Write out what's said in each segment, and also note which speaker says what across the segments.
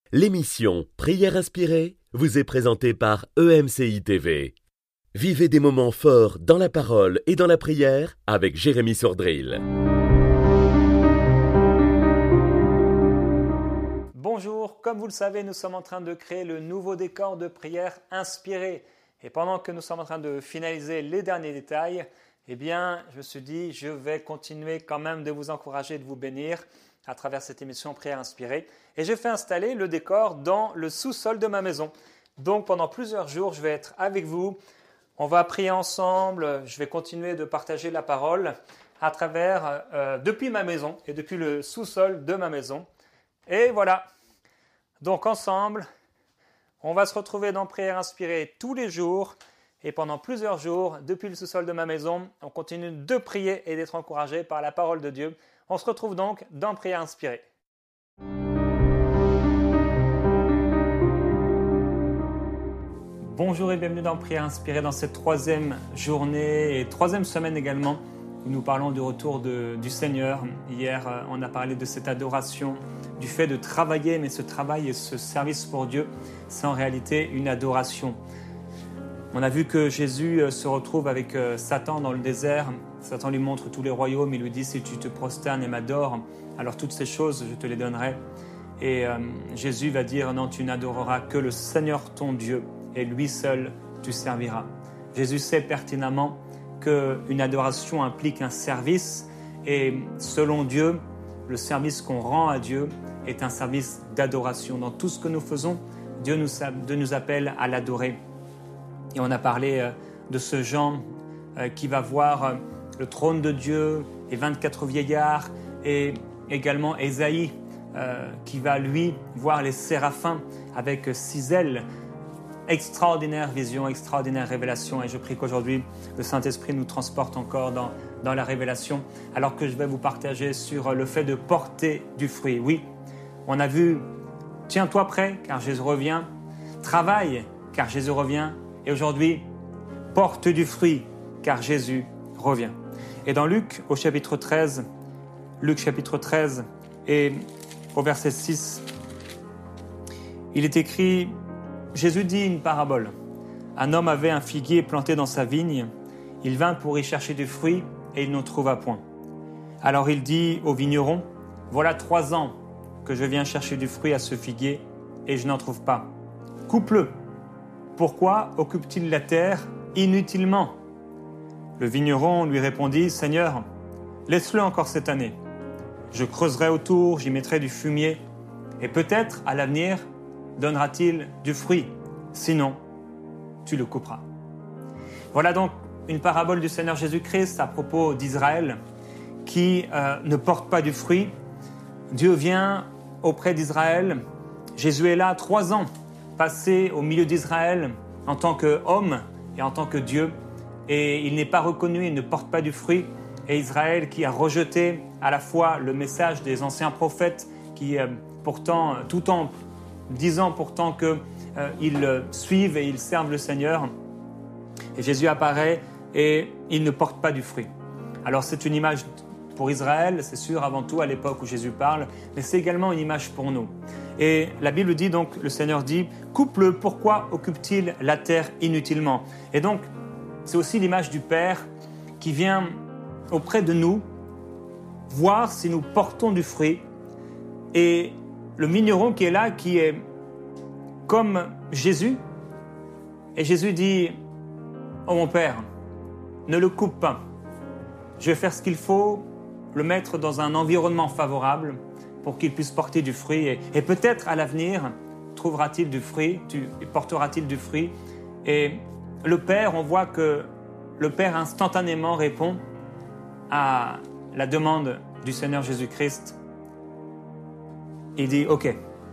Speaker 1: L'émission Prière inspirée vous est présentée par EMCI TV. Vivez des moments forts dans la parole et dans la prière avec Jérémy Sordrill.
Speaker 2: Bonjour, comme vous le savez, nous sommes en train de créer le nouveau décor de prière inspirée. Et pendant que nous sommes en train de finaliser les derniers détails, je me suis dit, je vais continuer quand même de vous encourager, de vous bénir à travers cette émission Prière inspirée. Et j'ai fait installer le décor dans le sous-sol de ma maison. Donc pendant plusieurs jours, je vais être avec vous. On va prier ensemble. Je vais continuer de partager la parole à travers, depuis ma maison et depuis le sous-sol de ma maison. Et voilà. Donc ensemble, on va se retrouver dans Prière inspirée tous les jours. Et pendant plusieurs jours, depuis le sous-sol de ma maison, on continue de prier et d'être encouragé par la parole de Dieu. On se retrouve donc dans Prière inspirée. Bonjour et bienvenue dans Prière inspirée dans cette troisième journée et troisième semaine également où nous parlons du retour du Seigneur. Hier, on a parlé de cette adoration, du fait de travailler, mais ce travail et ce service pour Dieu, c'est en réalité une adoration. On a vu que Jésus se retrouve avec Satan dans le désert. Satan lui montre tous les royaumes, il lui dit « Si tu te prosternes et m'adores, alors toutes ces choses, je te les donnerai. » Et Jésus va dire « Non, tu n'adoreras que le Seigneur ton Dieu, et lui seul tu serviras. » Jésus sait pertinemment qu'une adoration implique un service, et selon Dieu, le service qu'on rend à Dieu est un service d'adoration. Dans tout ce que nous faisons, Dieu nous appelle à l'adorer. Et on a parlé de ce Jean qui va voir le trône de Dieu, les 24 vieillards, et également Ésaïe qui va lui voir les séraphins avec 6 ailes. Extraordinaire vision, extraordinaire révélation. Et je prie qu'aujourd'hui, le Saint-Esprit nous transporte encore dans la révélation, alors que je vais vous partager sur le fait de porter du fruit. Oui, on a vu « Tiens-toi prêt, car Jésus revient »,« Travaille, car Jésus revient », et aujourd'hui, « Porte du fruit, car Jésus revient ». Et dans Luc, au chapitre 13, et au verset 6, il est écrit, Jésus dit une parabole. Un homme avait un figuier planté dans sa vigne. Il vint pour y chercher du fruit et il n'en trouva point. Alors il dit au vigneron, « Voilà 3 ans que je viens chercher du fruit à ce figuier et je n'en trouve pas. Coupe-le. Pourquoi occupe-t-il la terre inutilement ?» Le vigneron lui répondit, « Seigneur, laisse-le encore cette année. Je creuserai autour, j'y mettrai du fumier, et peut-être à l'avenir donnera-t-il du fruit. Sinon, tu le couperas. » Voilà donc une parabole du Seigneur Jésus-Christ à propos d'Israël qui ne porte pas du fruit. Dieu vient auprès d'Israël. Jésus est là 3 ans, passé au milieu d'Israël en tant qu'homme et en tant que Dieu. Et il n'est pas reconnu, il ne porte pas du fruit. Et Israël qui a rejeté à la fois le message des anciens prophètes qui pourtant, tout en disant pourtant qu'ils suivent et ils servent le Seigneur. Et Jésus apparaît et il ne porte pas du fruit. Alors c'est une image pour Israël, c'est sûr, avant tout à l'époque où Jésus parle, mais c'est également une image pour nous. Et la Bible dit donc, le Seigneur dit, « Coupe-le, pourquoi occupe-t-il la terre inutilement ?» Et donc, c'est aussi l'image du Père qui vient auprès de nous voir si nous portons du fruit. Et le vigneron qui est là, qui est comme Jésus. Et Jésus dit, « Oh mon Père, ne le coupe pas. Je vais faire ce qu'il faut, le mettre dans un environnement favorable pour qu'il puisse porter du fruit. Et peut-être à l'avenir, trouvera-t-il du fruit, portera-t-il du fruit. » Et le Père, on voit que le Père instantanément répond à la demande du Seigneur Jésus-Christ. Il dit « Ok ».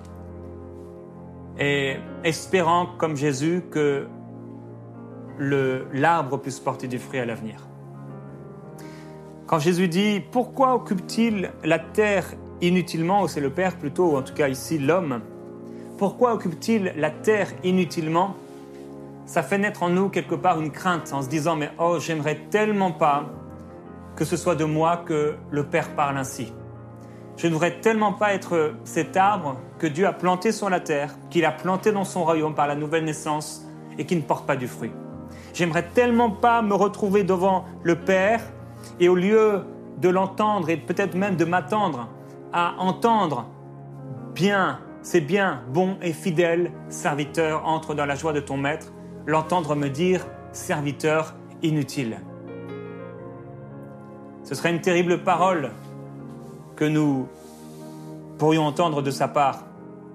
Speaker 2: Et espérant, comme Jésus, que l'arbre puisse porter du fruit à l'avenir. Quand Jésus dit « Pourquoi occupe-t-il la terre inutilement ?» ou c'est le Père plutôt, ou en tout cas ici l'homme. « Pourquoi occupe-t-il la terre inutilement ?» Ça fait naître en nous quelque part une crainte en se disant « Mais oh, j'aimerais tellement pas que ce soit de moi que le Père parle ainsi. Je ne voudrais tellement pas être cet arbre que Dieu a planté sur la terre, qu'il a planté dans son royaume par la nouvelle naissance et qui ne porte pas du fruit. J'aimerais tellement pas me retrouver devant le Père et au lieu de l'entendre et peut-être même de m'attendre à entendre « Bien, c'est bien, bon et fidèle serviteur, entre dans la joie de ton maître », l'entendre me dire « Serviteur inutile ». Ce serait une terrible parole que nous pourrions entendre de sa part.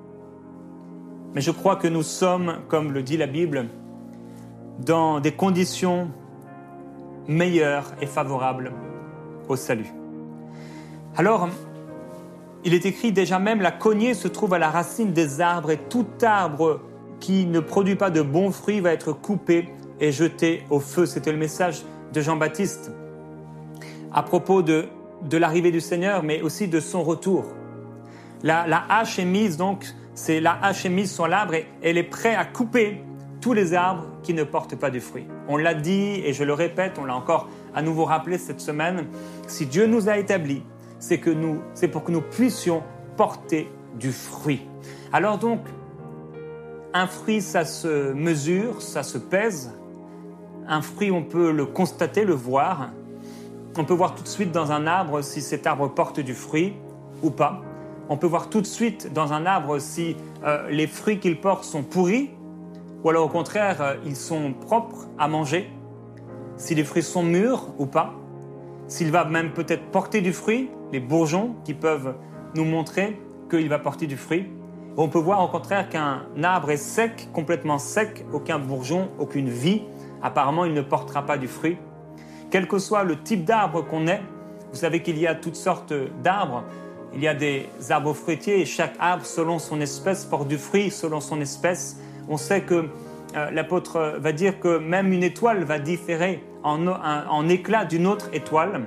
Speaker 2: Mais je crois que nous sommes, comme le dit la Bible, dans des conditions meilleures et favorables au salut. Alors, il est écrit déjà même, la cognée se trouve à la racine des arbres et tout arbre qui ne produit pas de bons fruits va être coupé et jeté au feu. C'était le message de Jean-Baptiste à propos de l'arrivée du Seigneur, mais aussi de son retour. La hache est mise, donc, la hache est mise sur l'arbre et elle est prête à couper tous les arbres qui ne portent pas de fruits. On l'a dit et je le répète, on l'a encore à nouveau rappelé cette semaine, si Dieu nous a établis, c'est pour que nous puissions porter du fruit. Alors donc, un fruit, ça se mesure, ça se pèse. Un fruit, on peut le constater, le voir. On peut voir tout de suite dans un arbre si cet arbre porte du fruit ou pas. On peut voir tout de suite dans un arbre si les fruits qu'il porte sont pourris ou alors au contraire, ils sont propres à manger, si les fruits sont mûrs ou pas, s'il va même peut-être porter du fruit, les bourgeons qui peuvent nous montrer qu'il va porter du fruit. On peut voir au contraire qu'un arbre est sec, complètement sec, aucun bourgeon, aucune vie. Apparemment, il ne portera pas du fruit. Quel que soit le type d'arbre qu'on est, vous savez qu'il y a toutes sortes d'arbres. Il y a des arbres fruitiers et chaque arbre, selon son espèce, porte du fruit selon son espèce. On sait que l'apôtre va dire que même une étoile va différer en éclat d'une autre étoile.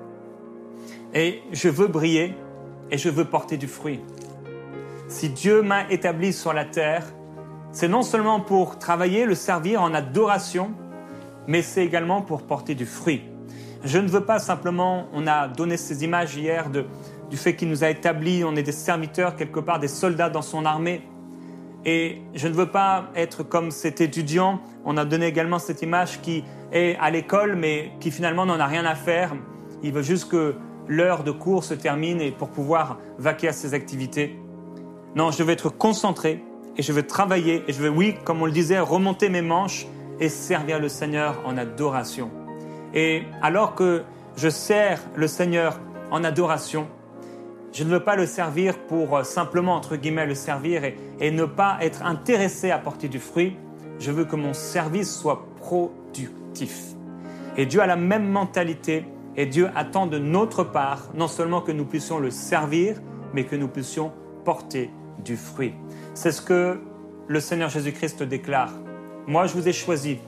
Speaker 2: Et je veux briller et je veux porter du fruit. Si Dieu m'a établi sur la terre, c'est non seulement pour travailler, le servir en adoration, mais c'est également pour porter du fruit. Je ne veux pas simplement, on a donné ces images hier du fait qu'il nous a établis, on est des serviteurs quelque part, des soldats dans son armée. Et je ne veux pas être comme cet étudiant, on a donné également cette image qui est à l'école mais qui finalement n'en a rien à faire. Il veut juste que l'heure de cours se termine et pour pouvoir vaquer à ses activités. Non, je veux être concentré et je veux travailler et je veux, oui, comme on le disait, remonter mes manches et servir le Seigneur en adoration. Et alors que je sers le Seigneur en adoration, je ne veux pas le servir pour simplement, entre guillemets, le servir et ne pas être intéressé à porter du fruit. Je veux que mon service soit productif. Et Dieu a la même mentalité et Dieu attend de notre part, non seulement que nous puissions le servir, mais que nous puissions porter du fruit. C'est ce que le Seigneur Jésus-Christ déclare. Moi, je vous ai choisi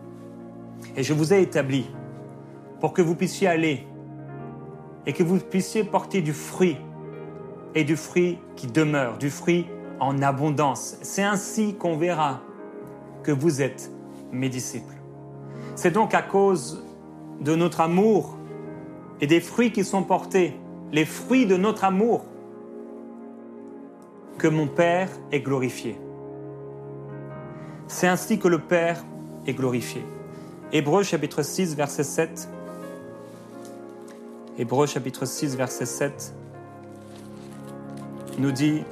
Speaker 2: et je vous ai établi pour que vous puissiez aller et que vous puissiez porter du fruit et du fruit qui demeure, du fruit en abondance. C'est ainsi qu'on verra que vous êtes mes disciples. C'est donc à cause de notre amour et des fruits qui sont portés, les fruits de notre amour, que mon Père est glorifié. C'est ainsi que le Père est glorifié. Hébreux chapitre 6, verset 7. Hébreux chapitre 6, verset 7 nous dit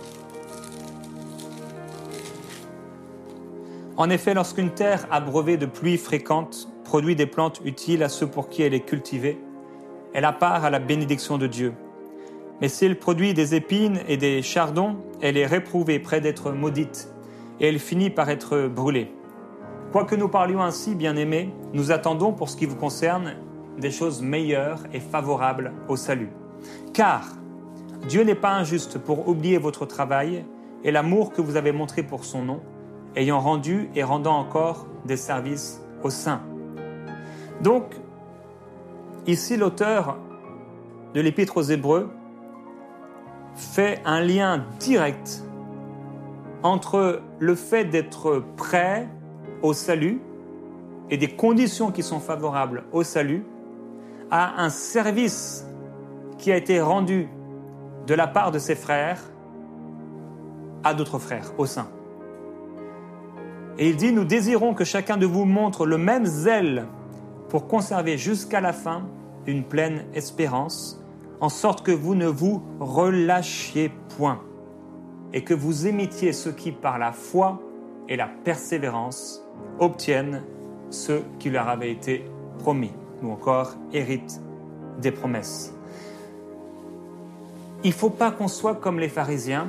Speaker 2: « En effet, lorsqu'une terre abreuvée de pluies fréquentes produit des plantes utiles à ceux pour qui elle est cultivée, elle a part à la bénédiction de Dieu. Mais si elle produit des épines et des chardons, elle est réprouvée près d'être maudite, et elle finit par être brûlée. Quoique nous parlions ainsi, bien-aimés, nous attendons pour ce qui vous concerne des choses meilleures et favorables au salut. Car Dieu n'est pas injuste pour oublier votre travail et l'amour que vous avez montré pour son nom, ayant rendu et rendant encore des services aux saints. » Donc, ici l'auteur de l'Épître aux Hébreux fait un lien direct entre le fait d'être prêt au salut et des conditions qui sont favorables au salut à un service qui a été rendu de la part de ses frères à d'autres frères au sein. Et il dit, nous désirons que chacun de vous montre le même zèle pour conserver jusqu'à la fin une pleine espérance, en sorte que vous ne vous relâchiez point et que vous imitiez ceux qui, par la foi et la persévérance, obtiennent ce qui leur avait été promis, ou encore héritent des promesses. Il ne faut pas qu'on soit comme les pharisiens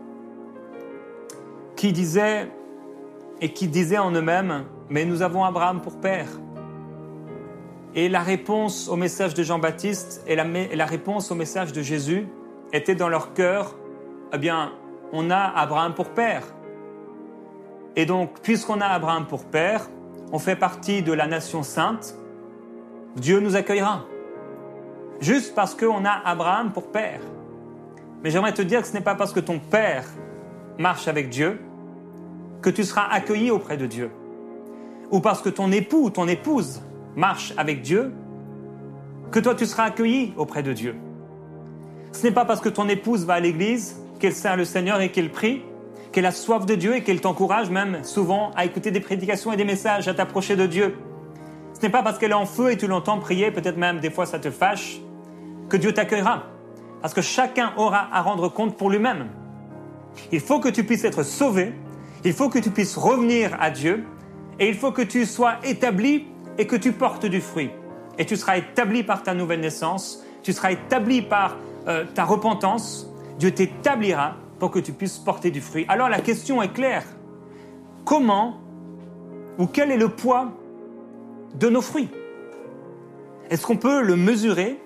Speaker 2: qui disaient en eux-mêmes « Mais nous avons Abraham pour père ». Et la réponse au message de Jean-Baptiste et la réponse au message de Jésus était dans leur cœur « Eh bien, on a Abraham pour père. Et donc, puisqu'on a Abraham pour père, on fait partie de la nation sainte, Dieu nous accueillera. Juste parce qu'on a Abraham pour père. » Mais j'aimerais te dire que ce n'est pas parce que ton père marche avec Dieu que tu seras accueilli auprès de Dieu. Ou parce que ton époux ou ton épouse marche avec Dieu que toi tu seras accueilli auprès de Dieu. Ce n'est pas parce que ton épouse va à l'église, qu'elle sert le Seigneur et qu'elle prie, qu'elle a soif de Dieu et qu'elle t'encourage même souvent à écouter des prédications et des messages, à t'approcher de Dieu. Ce n'est pas parce qu'elle est en feu et tu l'entends prier, peut-être même des fois ça te fâche, que Dieu t'accueillera. Parce que chacun aura à rendre compte pour lui-même. Il faut que tu puisses être sauvé, il faut que tu puisses revenir à Dieu, et il faut que tu sois établi et que tu portes du fruit. Et tu seras établi par ta nouvelle naissance, tu seras établi par ta repentance, Dieu t'établira pour que tu puisses porter du fruit. Alors la question est claire. Comment ou quel est le poids de nos fruits? Est-ce qu'on peut le mesurer?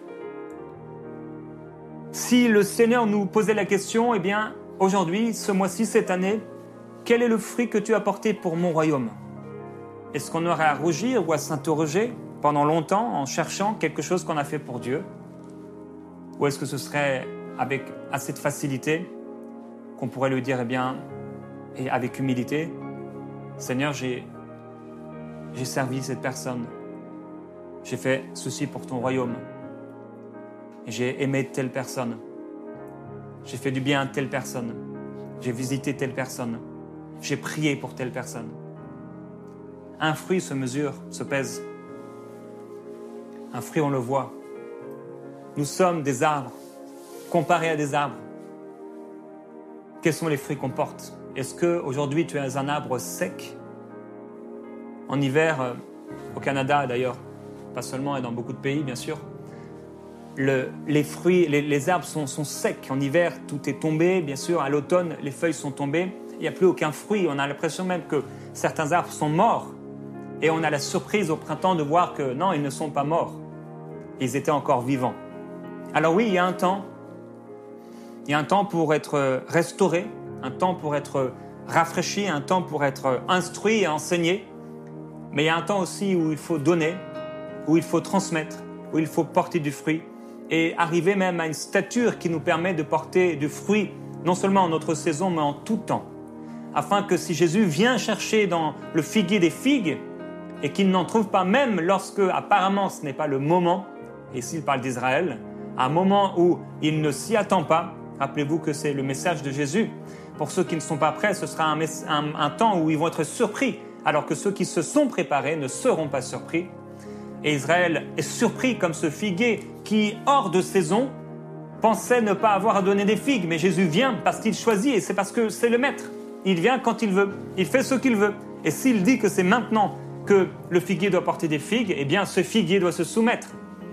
Speaker 2: Si le Seigneur nous posait la question, eh bien, aujourd'hui, ce mois-ci, cette année, quel est le fruit que tu as porté pour mon royaume? Est-ce qu'on aurait à rougir ou à s'interroger pendant longtemps en cherchant quelque chose qu'on a fait pour Dieu? Ou est-ce que ce serait avec assez de facilité qu'on pourrait lui dire, eh bien, et avec humilité, Seigneur, j'ai servi cette personne, j'ai fait ceci pour ton royaume, j'ai aimé telle personne, j'ai fait du bien à telle personne, j'ai visité telle personne, j'ai prié pour telle personne. Un fruit se mesure, se pèse. Un fruit, on le voit. Nous sommes des arbres, comparés à des arbres. Quels sont les fruits qu'on porte? Est-ce qu'aujourd'hui tu es un arbre sec? En hiver, au Canada d'ailleurs, pas seulement et dans beaucoup de pays bien sûr, les fruits, les arbres sont secs. En hiver, tout est tombé, bien sûr. À l'automne, les feuilles sont tombées. Il n'y a plus aucun fruit. On a l'impression même que certains arbres sont morts. Et on a la surprise au printemps de voir que non, ils ne sont pas morts. Ils étaient encore vivants. Alors oui, il y a un temps. Il y a un temps pour être restauré, un temps pour être rafraîchi, un temps pour être instruit et enseigné. Mais il y a un temps aussi où il faut donner, où il faut transmettre, où il faut porter du fruit et arriver même à une stature qui nous permet de porter du fruit, non seulement en notre saison, mais en tout temps. Afin que si Jésus vient chercher dans le figuier des figues et qu'il n'en trouve pas même lorsque apparemment ce n'est pas le moment, et s'il parle d'Israël, à un moment où il ne s'y attend pas, rappelez-vous que c'est le message de Jésus. Pour ceux qui ne sont pas prêts, ce sera un temps où ils vont être surpris, alors que ceux qui se sont préparés ne seront pas surpris. Et Israël est surpris comme ce figuier qui, hors de saison, pensait ne pas avoir à donner des figues. Mais Jésus vient parce qu'il choisit et c'est parce que c'est le maître. Il vient quand il veut, il fait ce qu'il veut. Et s'il dit que c'est maintenant que le figuier doit porter des figues, eh bien ce figuier doit se soumettre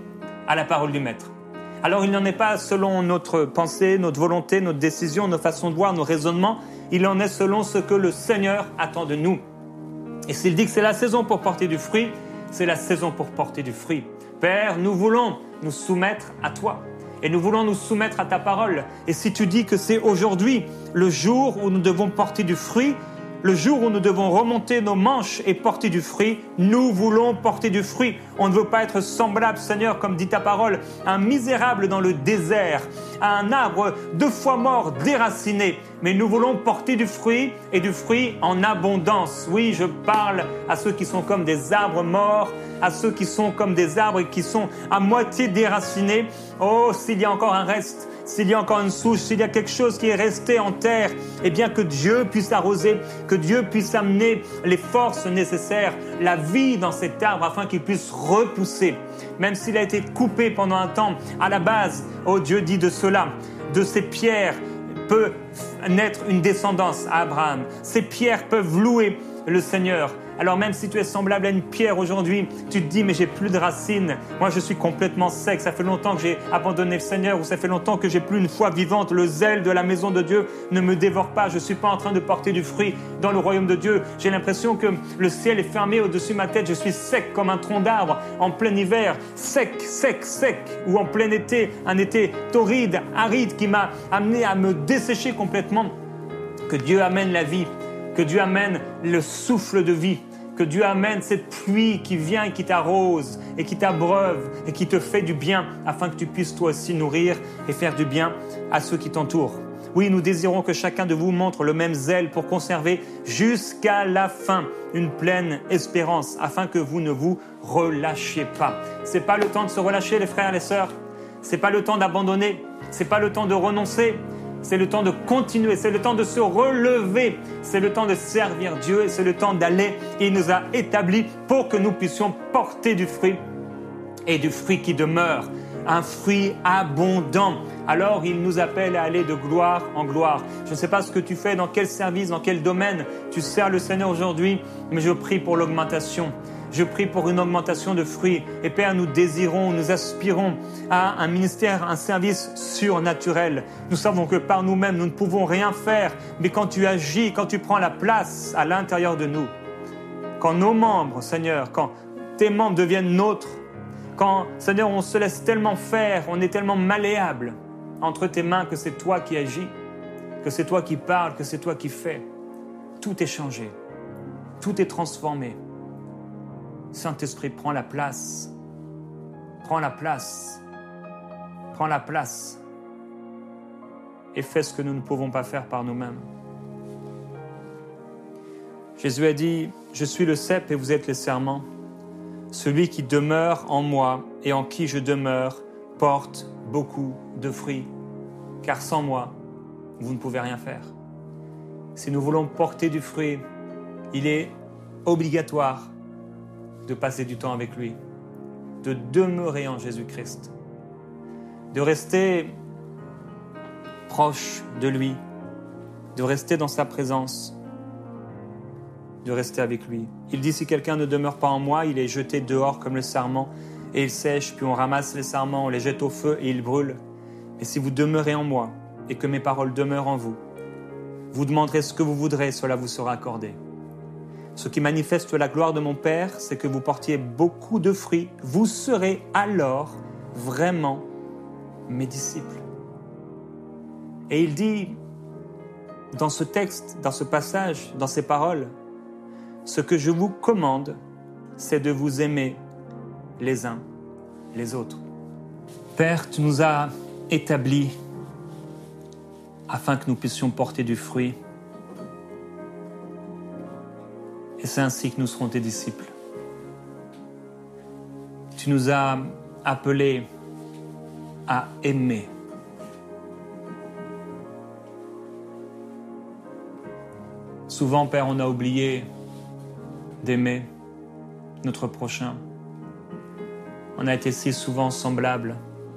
Speaker 2: à la parole du maître. Alors il n'en est pas selon notre pensée, notre volonté, notre décision, nos façons de voir, nos raisonnements. Il en est selon ce que le Seigneur attend de nous. Et s'il dit que c'est la saison pour porter du fruit, c'est la saison pour porter du fruit. Père, nous voulons nous soumettre à toi. Et nous voulons nous soumettre à ta parole. Et si tu dis que c'est aujourd'hui le jour où nous devons porter du fruit, le jour où nous devons remonter nos manches et porter du fruit, nous voulons porter du fruit. On ne veut pas être semblable, Seigneur, comme dit ta parole, à un misérable dans le désert, à un arbre 2 fois mort, déraciné. Mais nous voulons porter du fruit et du fruit en abondance. Oui, je parle à ceux qui sont comme des arbres morts, à ceux qui sont comme des arbres qui sont à moitié déracinés. Oh, s'il y a encore un reste, s'il y a encore une souche, s'il y a quelque chose qui est resté en terre, eh bien que Dieu puisse arroser, que Dieu puisse amener les forces nécessaires, la vie dans cet arbre afin qu'il puisse repousser. Même s'il a été coupé pendant un temps, à la base, oh Dieu dit de cela, de ces pierres peut naître une descendance à Abraham. Ces pierres peuvent louer le Seigneur. Alors même si tu es semblable à une pierre aujourd'hui, tu te dis mais j'ai plus de racines, moi je suis complètement sec, ça fait longtemps que j'ai abandonné le Seigneur ou ça fait longtemps que j'ai plus une foi vivante, le zèle de la maison de Dieu ne me dévore pas, je ne suis pas en train de porter du fruit dans le royaume de Dieu, j'ai l'impression que le ciel est fermé au-dessus de ma tête, je suis sec comme un tronc d'arbre en plein hiver, sec, ou en plein été, un été torride, aride qui m'a amené à me dessécher complètement. Que Dieu amène la vie, que Dieu amène le souffle de vie, que Dieu amène cette pluie qui vient et qui t'arrose et qui t'abreuve et qui te fait du bien afin que tu puisses toi aussi nourrir et faire du bien à ceux qui t'entourent. Oui, nous désirons que chacun de vous montre le même zèle pour conserver jusqu'à la fin une pleine espérance afin que vous ne vous relâchiez pas. C'est pas le temps de se relâcher les frères et les sœurs. C'est pas le temps d'abandonner. C'est pas le temps de renoncer. C'est le temps de continuer, c'est le temps de se relever, c'est le temps de servir Dieu et c'est le temps d'aller. Il nous a établis pour que nous puissions porter du fruit et du fruit qui demeure, un fruit abondant. Alors il nous appelle à aller de gloire en gloire. Je ne sais pas ce que tu fais, dans quel service, dans quel domaine tu sers le Seigneur aujourd'hui, mais je prie pour l'augmentation. Je prie pour une augmentation de fruits. Et Père, nous désirons, nous aspirons à un ministère, un service surnaturel. Nous savons que par nous-mêmes, nous ne pouvons rien faire. Mais quand tu agis, quand tu prends la place à l'intérieur de nous, quand nos membres, Seigneur, quand tes membres deviennent nôtres, quand, Seigneur, on se laisse tellement faire, on est tellement malléable entre tes mains que c'est toi qui agis, que c'est toi qui parles, que c'est toi qui fais. Tout est changé. Tout est transformé. Saint-Esprit, prends la place. Prends la place. Prends la place. Et fais ce que nous ne pouvons pas faire par nous-mêmes. Jésus a dit, « Je suis le cep et vous êtes les serments. Celui qui demeure en moi et en qui je demeure porte beaucoup de fruits. Car sans moi, vous ne pouvez rien faire. » Si nous voulons porter du fruit, il est obligatoire de passer du temps avec lui, de demeurer en Jésus-Christ, de rester proche de lui, de rester dans sa présence, de rester avec lui. Il dit, si quelqu'un ne demeure pas en moi, il est jeté dehors comme le sarment, et il sèche, puis on ramasse les sarments, on les jette au feu et ils brûlent. Et si vous demeurez en moi, et que mes paroles demeurent en vous, vous demanderez ce que vous voudrez, cela vous sera accordé. Ce qui manifeste la gloire de mon Père, c'est que vous portiez beaucoup de fruits. Vous serez alors vraiment mes disciples. Et il dit, dans ce texte, dans ce passage, dans ces paroles, ce que je vous commande, c'est de vous aimer les uns les autres. Père, tu nous as établis afin que nous puissions porter du fruit. Et c'est ainsi que nous serons tes disciples. Tu nous as appelés à aimer. Souvent, Père, on a oublié d'aimer notre prochain. On a été si souvent semblables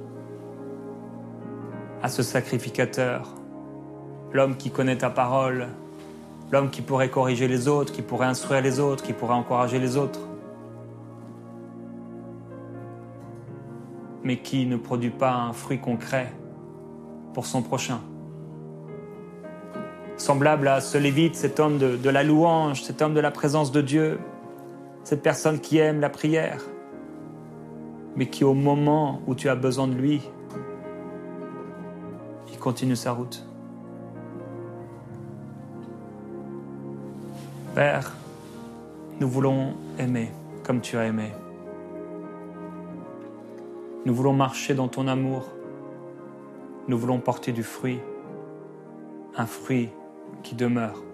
Speaker 2: à ce sacrificateur, l'homme qui connaît ta parole, l'homme qui pourrait corriger les autres, qui pourrait instruire les autres, qui pourrait encourager les autres, mais qui ne produit pas un fruit concret pour son prochain. Semblable à ce Lévite, cet homme de la louange, cet homme de la présence de Dieu, cette personne qui aime la prière, mais qui au moment où tu as besoin de lui, il continue sa route. Père, nous voulons aimer comme tu as aimé. Nous voulons marcher dans ton amour. Nous voulons porter du fruit, un fruit qui demeure.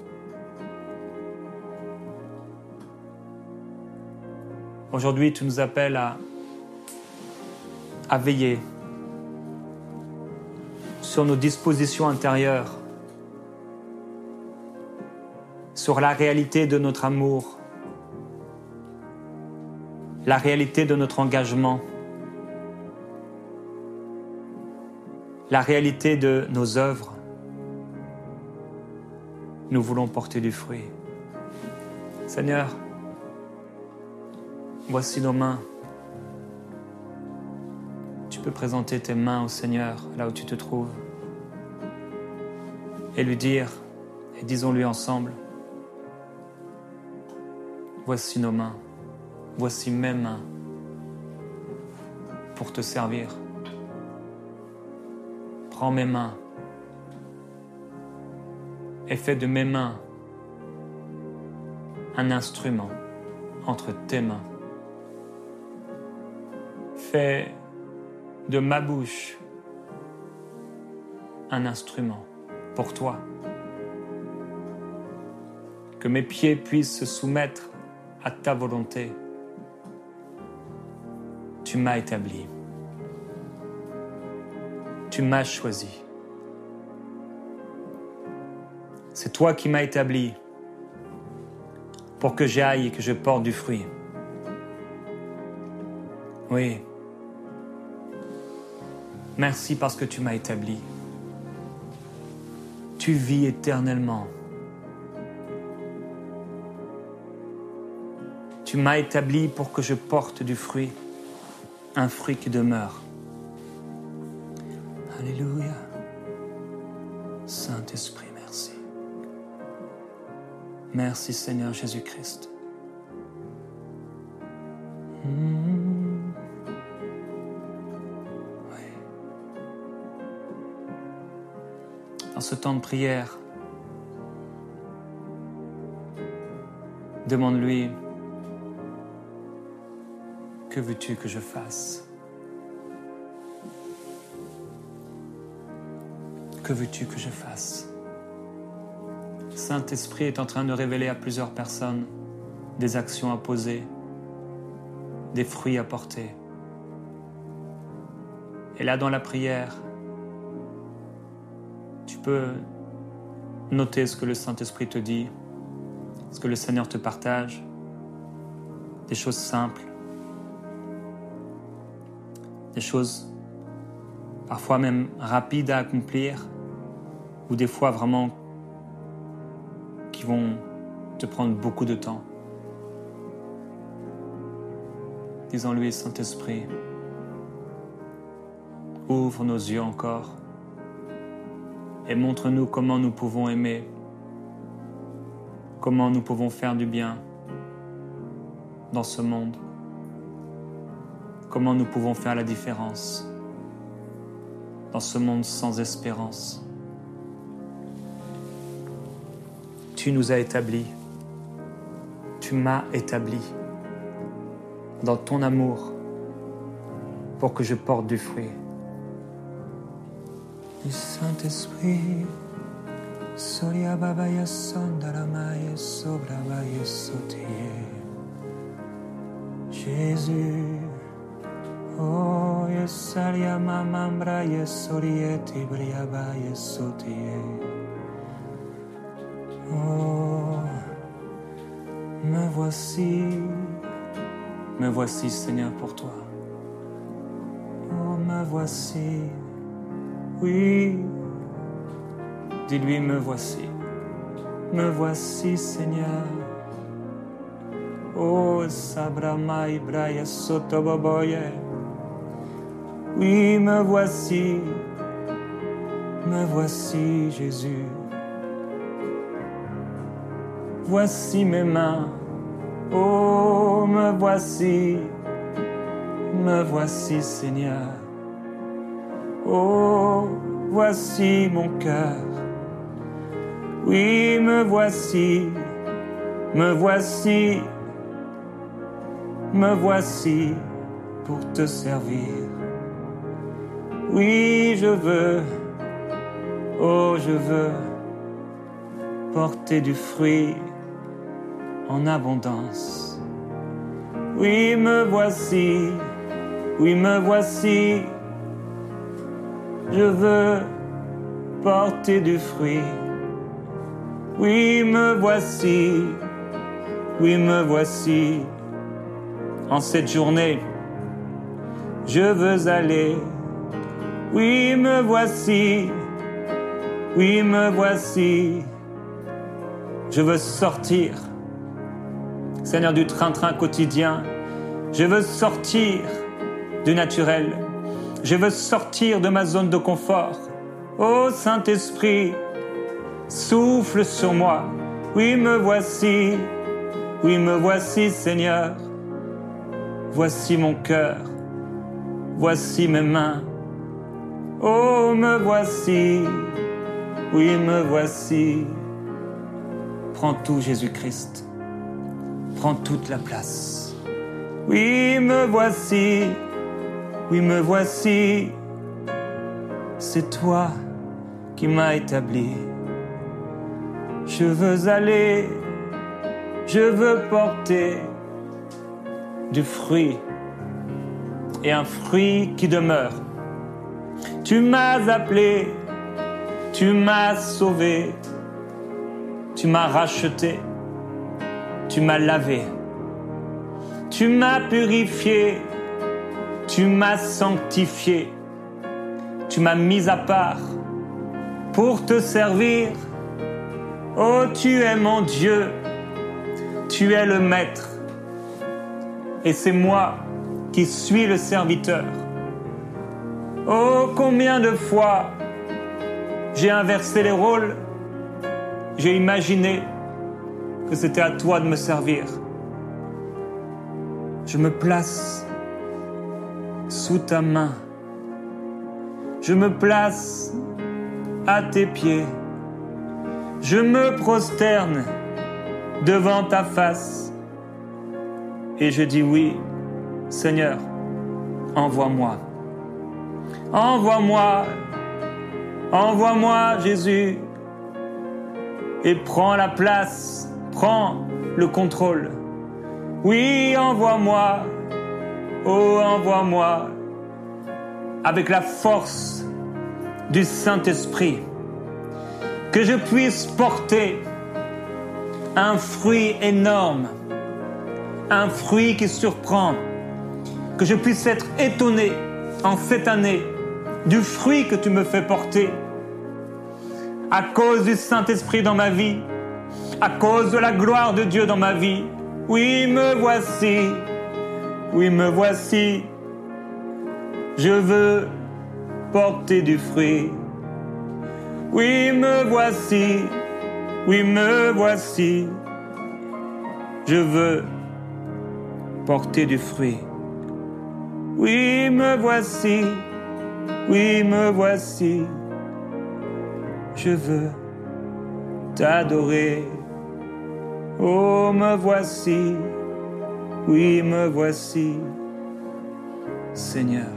Speaker 2: Aujourd'hui, tu nous appelles à veiller sur nos dispositions intérieures, sur la réalité de notre amour, la réalité de notre engagement, la réalité de nos œuvres. Nous voulons porter du fruit. Seigneur, voici nos mains. Tu peux présenter tes mains au Seigneur, là où tu te trouves, et lui dire, et disons-lui ensemble, voici nos mains, voici mes mains pour te servir. Prends mes mains et fais de mes mains un instrument entre tes mains. Fais de ma bouche un instrument pour toi. Que mes pieds puissent se soumettre à ta volonté. Tu m'as établi. Tu m'as choisi. C'est toi qui m'as établi pour que j'aille et que je porte du fruit. Oui. Merci parce que tu m'as établi. Tu vis éternellement. Tu m'as établi pour que je porte du fruit, un fruit qui demeure. Alléluia. Saint-Esprit, merci. Merci Seigneur Jésus-Christ. Oui. Dans ce temps de prière, demande-lui, que veux-tu que je fasse? Que veux-tu que je fasse? Saint-Esprit est en train de révéler à plusieurs personnes des actions à poser, des fruits à porter. Et là, dans la prière, tu peux noter ce que le Saint-Esprit te dit, ce que le Seigneur te partage, des choses simples, des choses parfois même rapides à accomplir, ou des fois vraiment qui vont te prendre beaucoup de temps. Disons-lui, Saint-Esprit, ouvre nos yeux encore et montre-nous comment nous pouvons aimer, comment nous pouvons faire du bien dans ce monde, comment nous pouvons faire la différence dans ce monde sans espérance. Tu nous as établis, tu m'as établi dans ton amour pour que je porte du fruit. Du Saint-Esprit, Soria Babaya Sandaramaye Sobrabaye Sotiye. Jésus, oh Yesaria Mamambra Yesorieti Briabaye Sotiye. Oh, me voici Seigneur pour toi. Oh, me voici, oui, dis-lui me voici Seigneur. Oh, Sabrama Ibraya Sotoboboye, oui, me voici Jésus. Voici mes mains, oh, me voici Seigneur. Oh, voici mon cœur, oui, me voici pour te servir. Oui, je veux porter du fruit en abondance. Oui, me voici, je porter du fruit. Oui, me voici, oui, me voici. En cette journée, je veux aller. Oui, me voici, oui, me voici. Je veux sortir, Seigneur, du train-train quotidien. Je veux sortir du naturel. Je veux sortir de ma zone de confort. Ô Saint-Esprit, souffle sur moi. Oui, me voici. Oui, me voici, Seigneur. Voici mon cœur. Voici mes mains. Oh, me voici. Oui, me voici. Prends tout, Jésus-Christ. Prends toute la place. Oui, me voici. Oui, me voici. C'est toi qui m'as établi. Je veux aller. Je veux porter du fruit. Et un fruit qui demeure. Tu m'as appelé. Tu m'as sauvé. Tu m'as racheté, tu m'as lavé, tu m'as purifié, tu m'as sanctifié, tu m'as mis à part pour te servir. Oh, tu es mon Dieu, tu es le Maître, et c'est moi qui suis le serviteur. Oh, combien de fois j'ai inversé les rôles. J'ai imaginé que c'était à toi de me servir. Je me place sous ta main. Je me place à tes pieds. Je me prosterne devant ta face. Et je dis oui, Seigneur, envoie-moi. Envoie-moi. Envoie-moi, Jésus. Et prends la place, prends le contrôle. Oui, envoie-moi, oh, envoie-moi, avec la force du Saint-Esprit, que je puisse porter un fruit énorme, un fruit qui surprend, que je puisse être étonné en cette année du fruit que tu me fais porter, à cause du Saint-Esprit dans ma vie, à cause de la gloire de Dieu dans ma vie. Oui, me voici, oui, me voici. Je veux porter du fruit. Oui, me voici, oui, me voici. Je veux porter du fruit. Oui, me voici, oui, me voici. Je veux t'adorer. Oh, me voici, oui, me voici. Seigneur,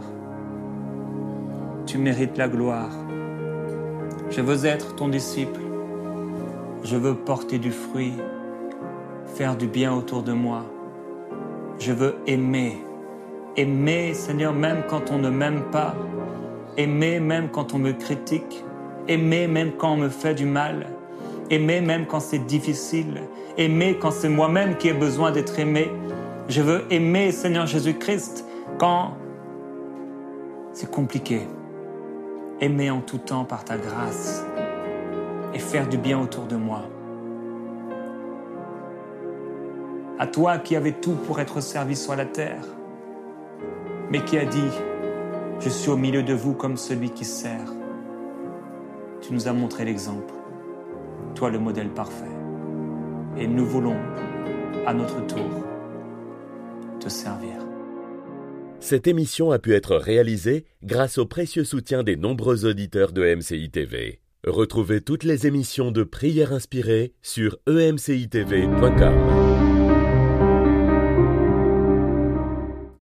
Speaker 2: tu mérites la gloire. Je veux être ton disciple. Je veux porter du fruit, faire du bien autour de moi. Je veux aimer. Aimer, Seigneur, même quand on ne m'aime pas. Aimer même quand on me critique. Aimer même quand on me fait du mal. Aimer même quand c'est difficile. Aimer quand c'est moi-même qui ai besoin d'être aimé. Je veux aimer, Seigneur Jésus-Christ, quand c'est compliqué. Aimer en tout temps par ta grâce et faire du bien autour de moi. À toi qui avais tout pour être servi sur la terre, mais qui a dit « Je suis au milieu de vous comme celui qui sert ». Tu nous as montré l'exemple, toi le modèle parfait. Et nous voulons, à notre tour, te servir.
Speaker 1: Cette émission a pu être réalisée grâce au précieux soutien des nombreux auditeurs de MCI TV. Retrouvez toutes les émissions de Prières inspirées sur emcitv.com.